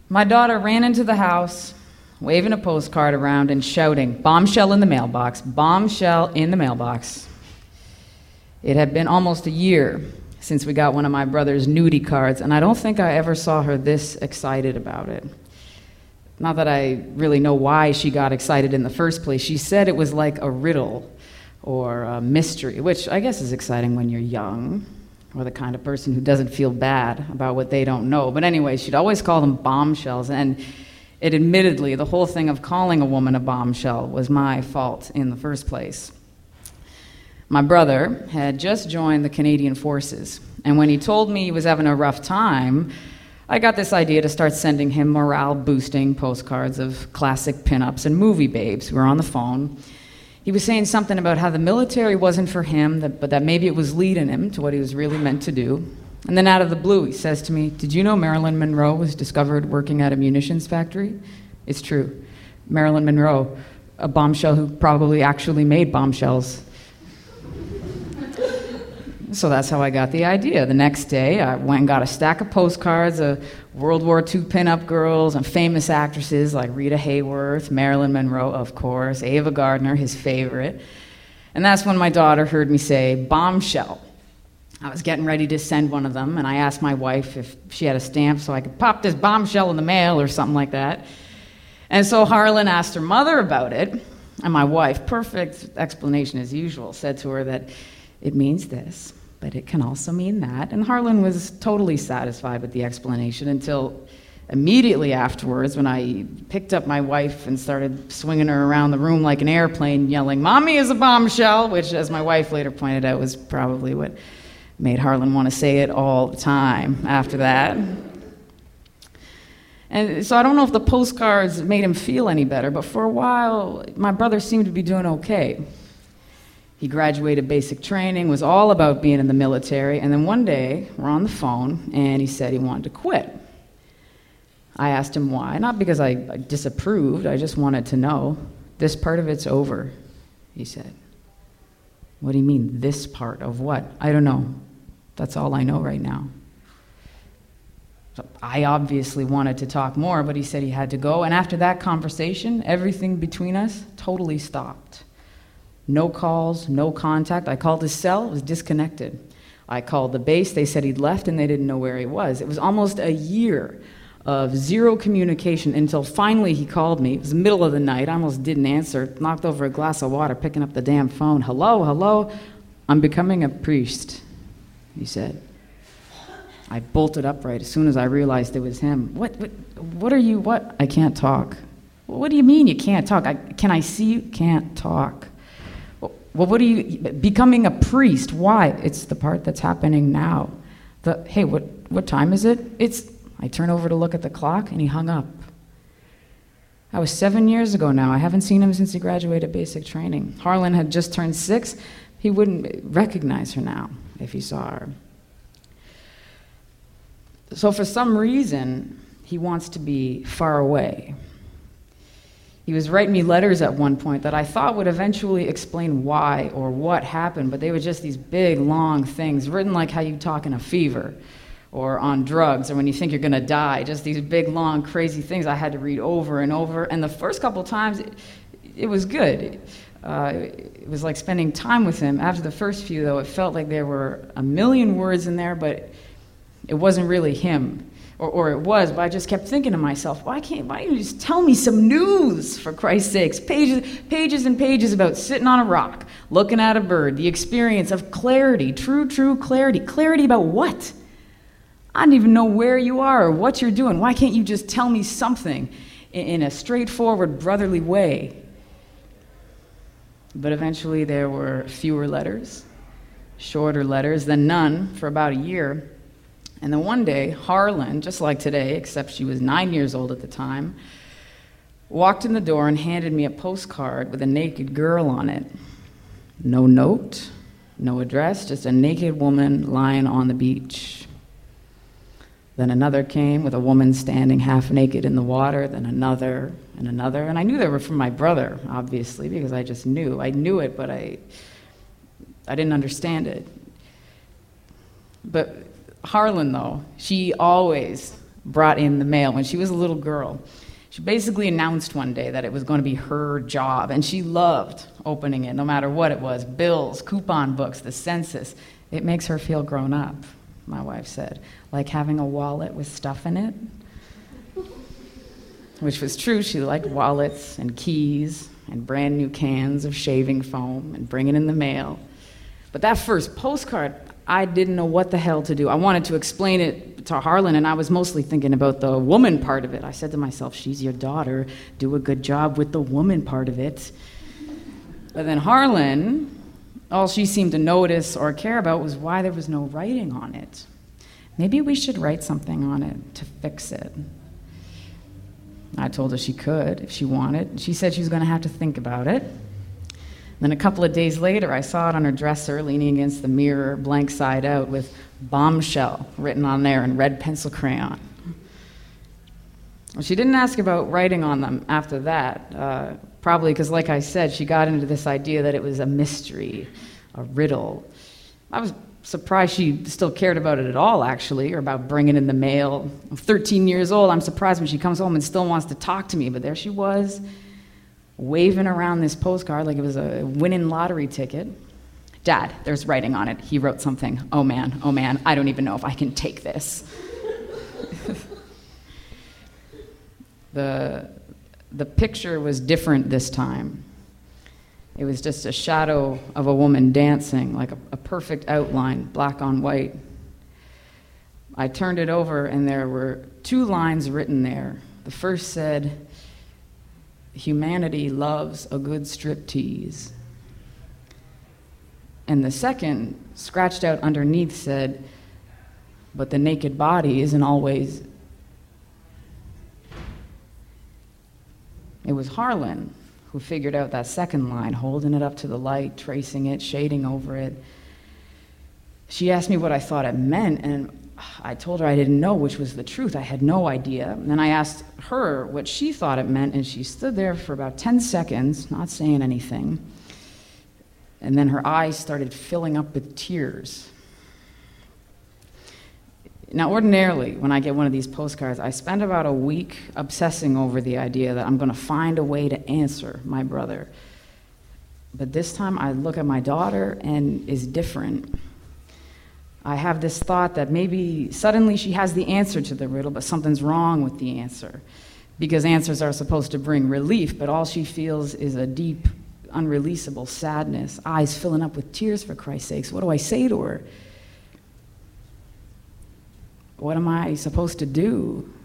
My daughter ran into the house, waving a postcard around and shouting, "Bombshell in the mailbox, bombshell in the mailbox." It had been almost a year since we got one of my brother's nudie cards, and I don't think I ever saw her this excited about it. Not that I really know why she got excited in the first place. She said it was like a riddle or a mystery, which I guess is exciting when you're young, or the kind of person who doesn't feel bad about what they don't know. But anyway, she'd always call them bombshells, and it admittedly, the whole thing of calling a woman a bombshell was my fault in the first place. My brother had just joined the Canadian Forces, and when he told me he was having a rough time, I got this idea to start sending him morale-boosting postcards of classic pinups and movie babes. We were on the phone. He was saying something about how the military wasn't for him, but that maybe it was leading him to what he was really meant to do. And then out of the blue, he says to me, "Did you know Marilyn Monroe was discovered working at a munitions factory?" It's true. Marilyn Monroe, a bombshell who probably actually made bombshells. So that's how I got the idea. The next day, I went and got a stack of postcards of World War II pinup girls and famous actresses like Rita Hayworth, Marilyn Monroe, of course, Ava Gardner, his favorite. And that's when my daughter heard me say, "bombshell." I was getting ready to send one of them, and I asked my wife if she had a stamp so I could pop this bombshell in the mail or something like that. And so Harlan asked her mother about it, and my wife, perfect explanation as usual, said to her that it means this, but it can also mean that. And Harlan was totally satisfied with the explanation until immediately afterwards when I picked up my wife and started swinging her around the room like an airplane, yelling, "Mommy is a bombshell," which, as my wife later pointed out, was probably what made Harlan want to say it all the time after that. And so I don't know if the postcards made him feel any better, but for a while, my brother seemed to be doing okay. He graduated basic training, was all about being in the military, and then one day, we're on the phone, and he said he wanted to quit. I asked him why, not because I disapproved, I just wanted to know. "This part of it's over," he said. "What do you mean, this part of what?" "I don't know. That's all I know right now." So I obviously wanted to talk more, but he said he had to go, and after that conversation, everything between us totally stopped. No calls, no contact. I called his cell, it was disconnected. I called the base, they said he'd left and they didn't know where he was. It was almost a year of zero communication until finally he called me. It was the middle of the night, I almost didn't answer, knocked over a glass of water, picking up the damn phone. Hello? "I'm becoming a priest," he said. I bolted upright as soon as I realized it was him. What are you, what? "I can't talk." "What do you mean you can't talk? Can I see you?" "Can't talk." "Well, what are you, becoming a priest? Why?" "It's the part that's happening now." "Hey, what time is it?" I turn over to look at the clock, and he hung up. That was 7 years ago now. I haven't seen him since he graduated basic training. Harlan had just turned 6. He wouldn't recognize her now if he saw her. So for some reason, he wants to be far away. He was writing me letters at one point that I thought would eventually explain why or what happened, but they were just these big, long things, written like how you talk in a fever, or on drugs, or when you think you're gonna die, just these big, long, crazy things I had to read over and over. And the first couple times, it was good. It was like spending time with him. After the first few, though, it felt like there were a million words in there, but it wasn't really him. Or it was, but I just kept thinking to myself, why don't you just tell me some news, for Christ's sakes? Pages and pages about sitting on a rock, looking at a bird, the experience of clarity, true clarity. Clarity about what? I don't even know where you are or what you're doing. Why can't you just tell me something in a straightforward, brotherly way? But eventually there were fewer letters, shorter letters, then none for about a year. And then one day, Harlan, just like today, except she was 9 years old at the time, walked in the door and handed me a postcard with a naked girl on it. No note, no address, just a naked woman lying on the beach. Then another came with a woman standing half naked in the water, then another and another. And I knew they were from my brother, obviously, because I just knew. I knew it, but I didn't understand it. But Harlan, though, she always brought in the mail when she was a little girl. She basically announced one day that it was going to be her job, and she loved opening it, no matter what it was, bills, coupon books, the census. It makes her feel grown up, my wife said, like having a wallet with stuff in it. Which was true. She liked wallets and keys and brand new cans of shaving foam and bringing in the mail. But that first postcard, I didn't know what the hell to do. I wanted to explain it to Harlan, and I was mostly thinking about the woman part of it. I said to myself, she's your daughter. Do a good job with the woman part of it. But then Harlan, all she seemed to notice or care about was why there was no writing on it. Maybe we should write something on it to fix it. I told her she could if she wanted. She said she was going to have to think about it. Then a couple of days later, I saw it on her dresser, leaning against the mirror, blank side out, with bombshell written on there in red pencil crayon. Well, she didn't ask about writing on them after that, probably because, like I said, she got into this idea that it was a mystery, a riddle. I was surprised she still cared about it at all, actually, or about bringing in the mail. I'm 13 years old. I'm surprised when she comes home and still wants to talk to me, but there she was, waving around this postcard like it was a winning lottery ticket. Dad, there's writing on it. He wrote something. Oh man, I don't even know if I can take this. The picture was different this time. It was just a shadow of a woman dancing, like a perfect outline, black on white. I turned it over, and there were 2 lines written there. The first said, "Humanity loves a good striptease." And the second, scratched out underneath, said, "But the naked body isn't always..." It was Harlan who figured out that second line, holding it up to the light, tracing it, shading over it. She asked me what I thought it meant, and I told her I didn't know, which was the truth. I had no idea. And then I asked her what she thought it meant, and she stood there for about 10 seconds, not saying anything. And then her eyes started filling up with tears. Now, ordinarily, when I get one of these postcards, I spend about a week obsessing over the idea that I'm going to find a way to answer my brother. But this time, I look at my daughter, and it's different. I have this thought that maybe suddenly she has the answer to the riddle, but something's wrong with the answer. Because answers are supposed to bring relief, but all she feels is a deep, unreleasable sadness, eyes filling up with tears, for Christ's sakes. What do I say to her? What am I supposed to do?